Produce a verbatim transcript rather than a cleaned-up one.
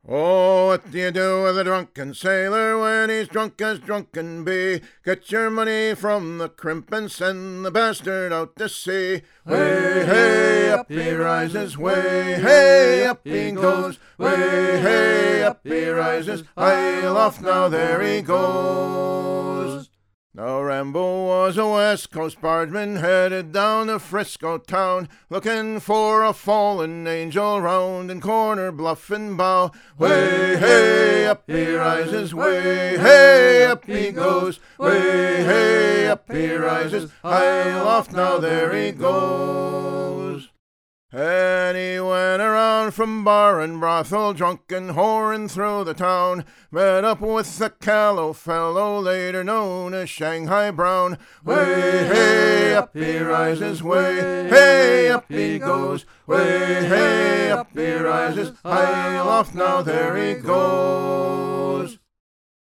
Oh, what do you do with a drunken sailor when he's drunk as drunk can be? Get your money from the crimp and send the bastard out to sea. Way, hey, up he rises, way, hey, up he goes. Way, hey, up he rises, high aloft now there he goes. Now Rambo was a West Coast bargeman headed down to Frisco town, looking for a fallen angel round in corner bluff and bow. Way, hey, up he rises, way, hey, up he goes. Way, hey, up he rises, high aloft now there he goes. And he went around from bar and brothel, drunk and whoring through the town. Met up with the callow fellow, later known as Shanghai Brown. Way, hey, up he rises, way, hey, up he goes. Way, hey, up he rises, high aloft now there he goes.